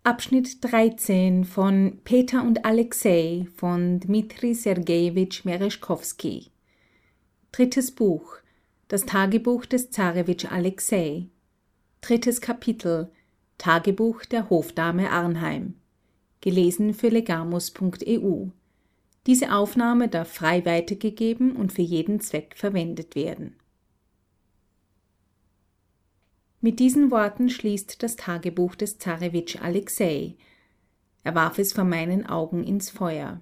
Abschnitt 13 von Peter und Alexei von Dmitri Sergejewitsch Merezhkovsky. Drittes Buch. Das Tagebuch des Zarewitsch Alexei. Drittes Kapitel. Tagebuch der Hofdame Arnheim. Gelesen für legamus.eu. Diese Aufnahme darf frei weitergegeben und für jeden Zweck verwendet werden. Mit diesen Worten schließt das Tagebuch des Zarewitsch Alexei. Er warf es vor meinen Augen ins Feuer.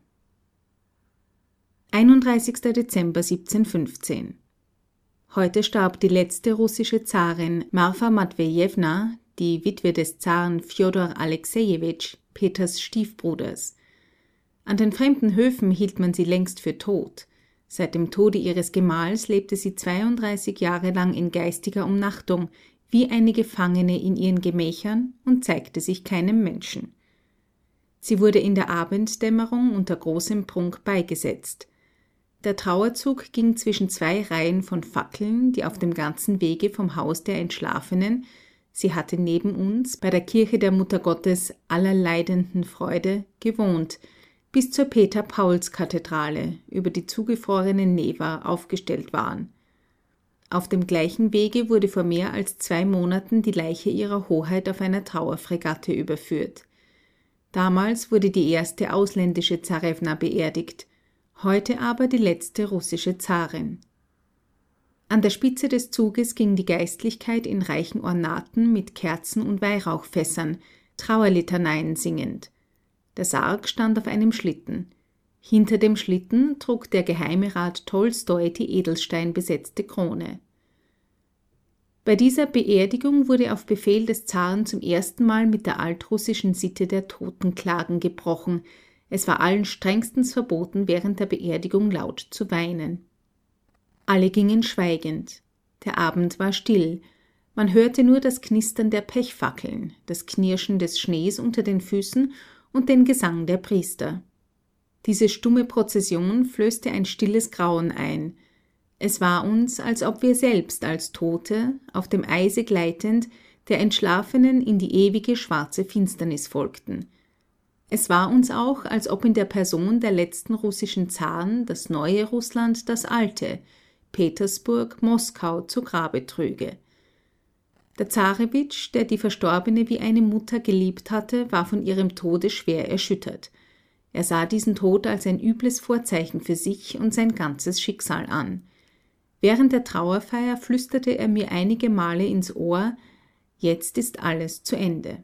31. Dezember 1715. Heute starb die letzte russische Zarin Marfa Matwejewna, die Witwe des Zaren Fjodor Alexejewitsch, Peters Stiefbruders. An den fremden Höfen hielt man sie längst für tot. Seit dem Tode ihres Gemahls lebte sie 32 Jahre lang in geistiger Umnachtung, wie eine Gefangene in ihren Gemächern und zeigte sich keinem Menschen. Sie wurde in der Abenddämmerung unter großem Prunk beigesetzt. Der Trauerzug ging zwischen zwei Reihen von Fackeln, die auf dem ganzen Wege vom Haus der Entschlafenen, sie hatte neben uns bei der Kirche der Muttergottes aller leidenden Freude gewohnt, bis zur Peter-Pauls-Kathedrale über die zugefrorene Neva aufgestellt waren. Auf dem gleichen Wege wurde vor mehr als 2 Monaten die Leiche ihrer Hoheit auf einer Trauerfregatte überführt. Damals wurde die erste ausländische Zarewna beerdigt, heute aber die letzte russische Zarin. An der Spitze des Zuges ging die Geistlichkeit in reichen Ornaten mit Kerzen und Weihrauchfässern, Trauerlitaneien singend. Der Sarg stand auf einem Schlitten. Hinter dem Schlitten trug der Geheimerat Tolstoi die edelsteinbesetzte Krone. Bei dieser Beerdigung wurde auf Befehl des Zaren zum ersten Mal mit der altrussischen Sitte der Totenklagen gebrochen. Es war allen strengstens verboten, während der Beerdigung laut zu weinen. Alle gingen schweigend. Der Abend war still. Man hörte nur das Knistern der Pechfackeln, das Knirschen des Schnees unter den Füßen und den Gesang der Priester. Diese stumme Prozession flößte ein stilles Grauen ein. Es war uns, als ob wir selbst als Tote, auf dem Eise gleitend, der Entschlafenen in die ewige schwarze Finsternis folgten. Es war uns auch, als ob in der Person der letzten russischen Zaren das neue Russland das alte, Petersburg, Moskau, zu Grabe trüge. Der Zarewitsch, der die Verstorbene wie eine Mutter geliebt hatte, war von ihrem Tode schwer erschüttert. Er sah diesen Tod als ein übles Vorzeichen für sich und sein ganzes Schicksal an. Während der Trauerfeier flüsterte er mir einige Male ins Ohr: Jetzt ist alles zu Ende.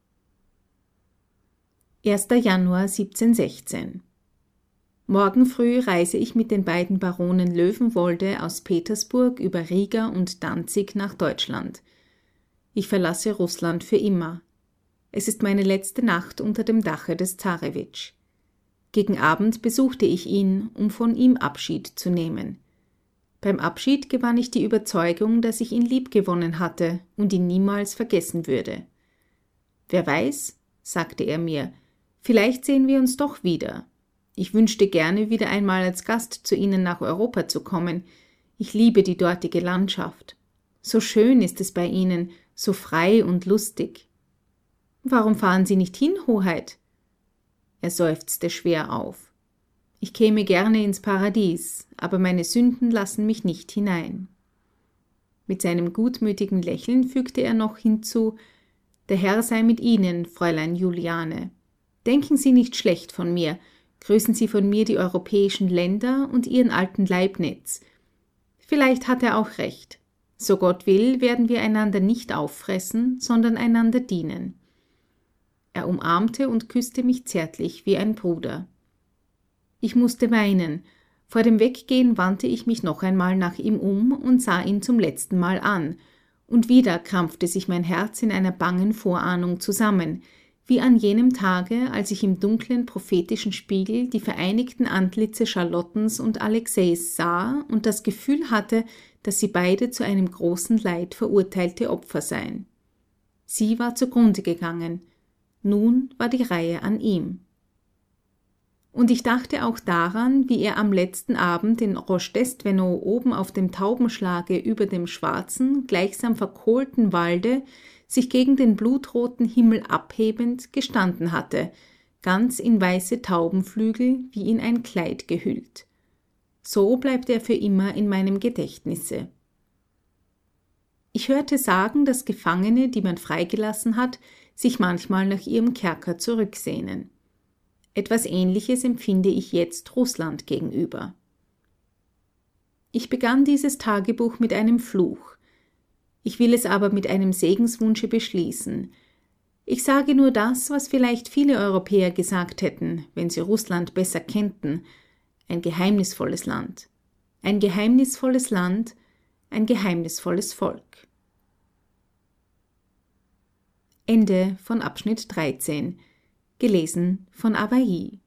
1. Januar 1716. Morgen früh reise ich mit den beiden Baronen Löwenwolde aus Petersburg über Riga und Danzig nach Deutschland. Ich verlasse Russland für immer. Es ist meine letzte Nacht unter dem Dache des Zarewitsch. Gegen Abend besuchte ich ihn, um von ihm Abschied zu nehmen. Beim Abschied gewann ich die Überzeugung, dass ich ihn liebgewonnen hatte und ihn niemals vergessen würde. »Wer weiß«, sagte er mir, »vielleicht sehen wir uns doch wieder. Ich wünschte gerne, wieder einmal als Gast zu Ihnen nach Europa zu kommen. Ich liebe die dortige Landschaft. So schön ist es bei Ihnen, so frei und lustig.« »Warum fahren Sie nicht hin, Hoheit?« Er seufzte schwer auf. »Ich käme gerne ins Paradies, aber meine Sünden lassen mich nicht hinein.« Mit seinem gutmütigen Lächeln fügte er noch hinzu: »Der Herr sei mit Ihnen, Fräulein Juliane. Denken Sie nicht schlecht von mir, grüßen Sie von mir die europäischen Länder und Ihren alten Leibniz. Vielleicht hat er auch recht. So Gott will, werden wir einander nicht auffressen, sondern einander dienen.« Er umarmte und küsste mich zärtlich wie ein Bruder. Ich musste weinen. Vor dem Weggehen wandte ich mich noch einmal nach ihm um und sah ihn zum letzten Mal an. Und wieder krampfte sich mein Herz in einer bangen Vorahnung zusammen, wie an jenem Tage, als ich im dunklen prophetischen Spiegel die vereinigten Antlitze Charlottens und Alexeis sah und das Gefühl hatte, dass sie beide zu einem großen Leid verurteilte Opfer seien. Sie war zugrunde gegangen. Nun war die Reihe an ihm. Und ich dachte auch daran, wie er am letzten Abend in Roschdestwenow oben auf dem Taubenschlage über dem schwarzen, gleichsam verkohlten Walde sich gegen den blutroten Himmel abhebend, gestanden hatte, ganz in weiße Taubenflügel wie in ein Kleid gehüllt. So bleibt er für immer in meinem Gedächtnisse. Ich hörte sagen, dass Gefangene, die man freigelassen hat, sich manchmal nach ihrem Kerker zurücksehnen. Etwas Ähnliches empfinde ich jetzt Russland gegenüber. Ich begann dieses Tagebuch mit einem Fluch. Ich will es aber mit einem Segenswunsche beschließen. Ich sage nur das, was vielleicht viele Europäer gesagt hätten, wenn sie Russland besser kennten. Ein geheimnisvolles Land. Ein geheimnisvolles Land, ein geheimnisvolles Volk. Ende von Abschnitt 13. Gelesen von Awahi.